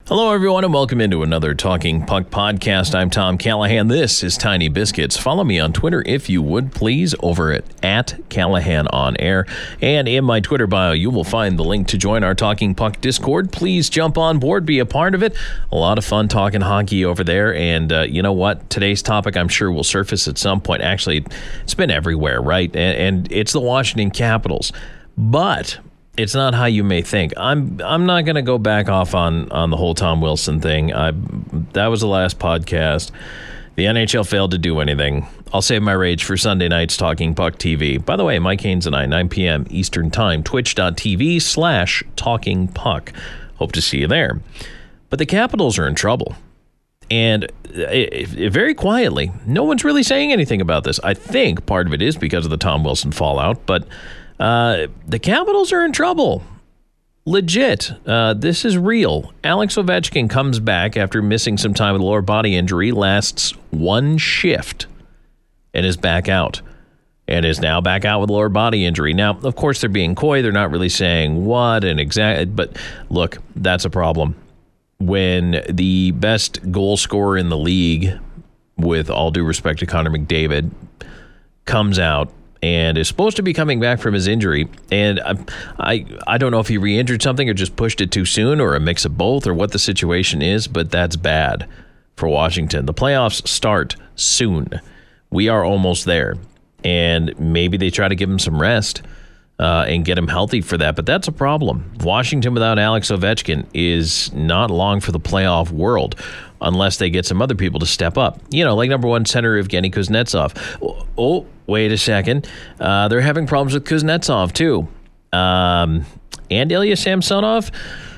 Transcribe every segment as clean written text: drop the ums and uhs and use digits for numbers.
Hello, everyone, and welcome into another Talking Puck podcast. I'm Tom Callahan. This is Tiny Biscuits. Follow me on Twitter, if you would, please, over at Callahan on Air. And in my Twitter bio, you will find the link to join our Talking Puck Discord. Please jump on board, be a part of it. A lot of fun talking hockey over there. And you know what? Today's topic, I'm sure, will surface at some point. Actually, it's been everywhere, right? And it's the Washington Capitals. But it's not how you may think. I'm not going to go back off on the whole Tom Wilson thing. That was the last podcast. The NHL failed to do anything. I'll save my rage for Sunday night's Talking Puck TV. By the way, Mike Haynes and I, 9 p.m. Eastern Time, twitch.tv/Talking Puck. Hope to see you there. But the Capitals are in trouble. And very quietly, no one's really saying anything about this. I think part of it is because of the Tom Wilson fallout, but the Capitals are in trouble. Legit. This is real. Alex Ovechkin comes back after missing some time with a lower body injury, lasts one shift, and is back out. And is now back out with a lower body injury. Now, of course, they're being coy. They're not really saying what and exactly. But look, that's a problem. When the best goal scorer in the league, with all due respect to Connor McDavid, comes out and is supposed to be coming back from his injury, and I don't know if he re-injured something or just pushed it too soon or a mix of both or what the situation is, but that's bad for Washington. The playoffs start soon. We are almost there, and maybe they try to give him some rest and get him healthy for that, but that's a problem. Washington without Alex Ovechkin is not long for the playoff world unless they get some other people to step up. You know, like number one center Evgeny Kuznetsov. Oh, wait a second. They're having problems with Kuznetsov, too. And Ilya Samsonov,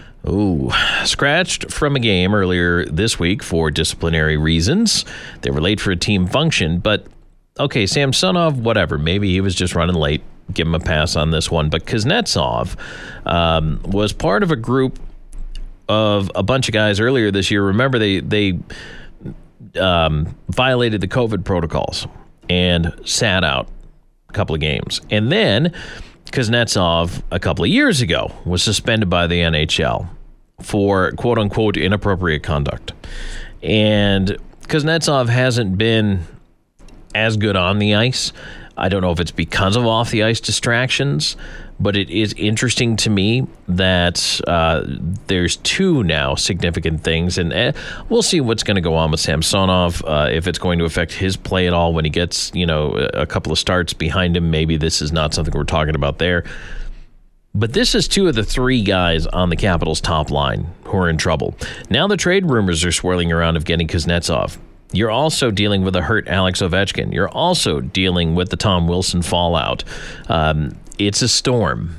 scratched from a game earlier this week for disciplinary reasons. They were late for a team function, but okay, Samsonov, whatever. Maybe he was just running late. Give him a pass on this one. But Kuznetsov was part of a group of a bunch of guys earlier this year. Remember, they violated the COVID protocols and sat out a couple of games. And then Kuznetsov, a couple of years ago, was suspended by the NHL for quote-unquote inappropriate conduct. And Kuznetsov hasn't been as good on the ice. I don't know if it's because of off-the-ice distractions, but it is interesting to me that there's two now significant things, and we'll see what's going to go on with Samsonov, if it's going to affect his play at all when he gets, a couple of starts behind him. Maybe this is not something we're talking about there. But this is two of the three guys on the Capitals' top line who are in trouble. Now the trade rumors are swirling around Evgeny Kuznetsov. You're also dealing with a hurt Alex Ovechkin. You're also dealing with the Tom Wilson fallout. It's a storm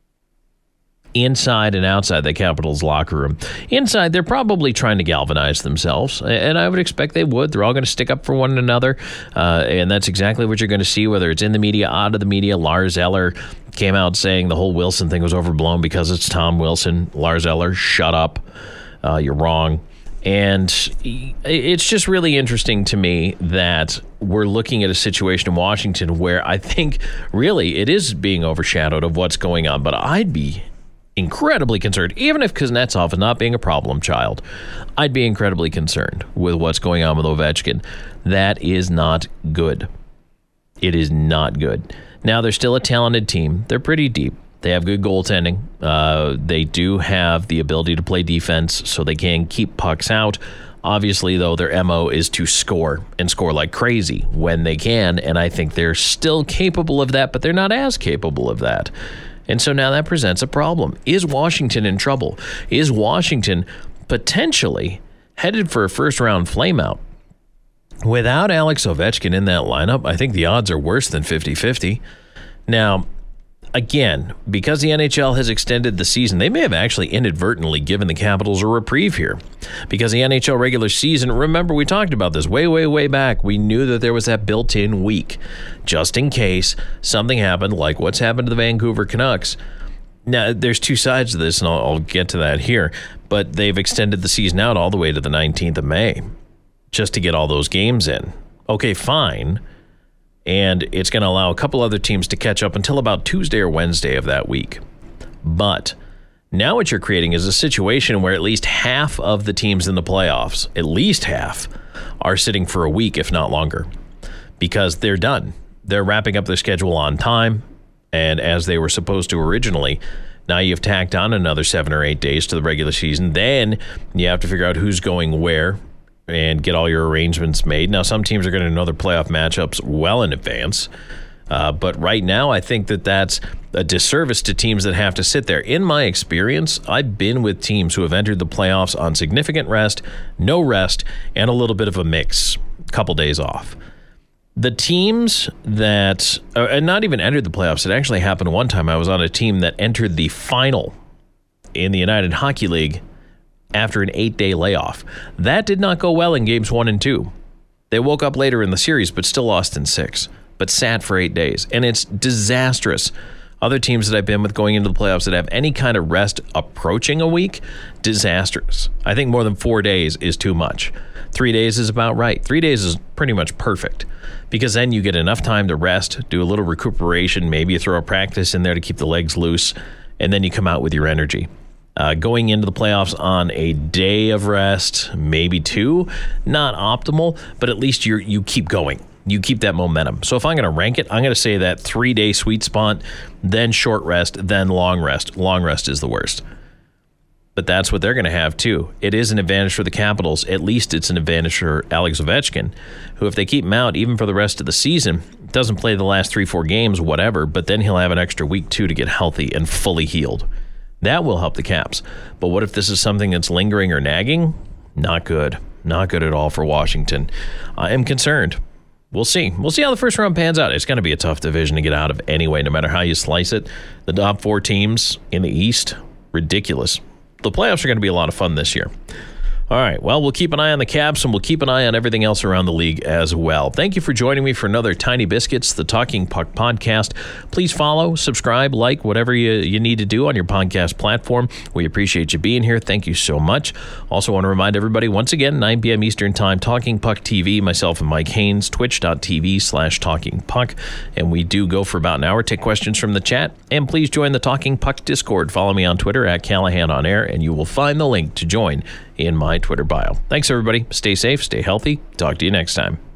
inside and outside the Capitals locker room. Inside, they're probably trying to galvanize themselves, and I would expect they would. They're all going to stick up for one another, and that's exactly what you're going to see, whether it's in the media, out of the media. Lars Eller came out saying the whole Wilson thing was overblown because it's Tom Wilson. Lars Eller, shut up. You're wrong. And it's just really interesting to me that we're looking at a situation in Washington where I think really it is being overshadowed of what's going on. But I'd be incredibly concerned, even if Kuznetsov is not being a problem child, I'd be incredibly concerned with what's going on with Ovechkin. That is not good. It is not good. Now, they're still a talented team. They're pretty deep. They have good goaltending. They do have the ability to play defense, so they can keep pucks out. Obviously, though, their MO is to score and score like crazy when they can, and I think they're still capable of that, but they're not as capable of that. And so now that presents a problem. Is Washington in trouble? Is Washington potentially headed for a first-round flameout? Without Alex Ovechkin in that lineup, I think the odds are worse than 50-50. Now, again, because the NHL has extended the season, they may have actually inadvertently given the Capitals a reprieve here. Because the NHL regular season, remember we talked about this way back, we knew that there was that built-in week, just in case something happened like what's happened to the Vancouver Canucks. Now, there's two sides to this, and I'll get to that here, but they've extended the season out all the way to the 19th of May, just to get all those games in. Okay, fine. And it's going to allow a couple other teams to catch up until about Tuesday or Wednesday of that week. But Now what you're creating is a situation where at least half of the teams in the playoffs, at least half, are sitting for a week, if not longer, because they're done. They're wrapping up their schedule on time, and as they were supposed to originally. Now you've tacked on another 7 or 8 days to the regular season. Then you have to figure out who's going where and get all your arrangements made. Now, some teams are going to know their playoff matchups well in advance. But right now, I think that that's a disservice to teams that have to sit there. In my experience, I've been with teams who have entered the playoffs on significant rest, no rest, and a little bit of a mix, a couple days off. The teams that, and not even entered the playoffs, it actually happened one time. I was on a team that entered the final in the United Hockey League after an 8-day layoff. That did not go well in games 1 and 2. They woke up later in the series, but still lost in 6, but sat for 8 days. And it's disastrous. Other teams that I've been with going into the playoffs that have any kind of rest approaching a week, disastrous. I think more than 4 days is too much. 3 days is about right. 3 days is pretty much perfect because then you get enough time to rest, do a little recuperation, maybe you throw a practice in there to keep the legs loose, and then you come out with your energy. Going into the playoffs on a day of rest, maybe 2, not optimal, but at least you keep going. You keep that momentum. So if I'm going to rank it, I'm going to say that 3-day sweet spot, then short rest, then long rest. Long rest is the worst. But that's what they're going to have, too. It is an advantage for the Capitals. At least it's an advantage for Alex Ovechkin, who, if they keep him out, even for the rest of the season, doesn't play the last 3-4 games, whatever, but then he'll have an extra week, too, to get healthy and fully healed. That will help the Caps. But what if this is something that's lingering or nagging? Not good. Not good at all for Washington. I am concerned. We'll see. We'll see how the first round pans out. It's going to be a tough division to get out of anyway, no matter how you slice it. The top 4 teams in the East, ridiculous. The playoffs are going to be a lot of fun this year. All right, well, we'll keep an eye on the Caps, and we'll keep an eye on everything else around the league as well. Thank you for joining me for another Tiny Biscuits, the Talking Puck podcast. Please follow, subscribe, like, whatever you need to do on your podcast platform. We appreciate you being here. Thank you so much. Also want to remind everybody, once again, 9 p.m. Eastern Time, Talking Puck TV, myself and Mike Haynes, twitch.tv/TalkingPuck. And we do go for about an hour, take questions from the chat, and please join the Talking Puck Discord. Follow me on Twitter at Callahan On Air, and you will find the link to join in my Twitter bio. Thanks, everybody. Stay safe, stay healthy. Talk to you next time.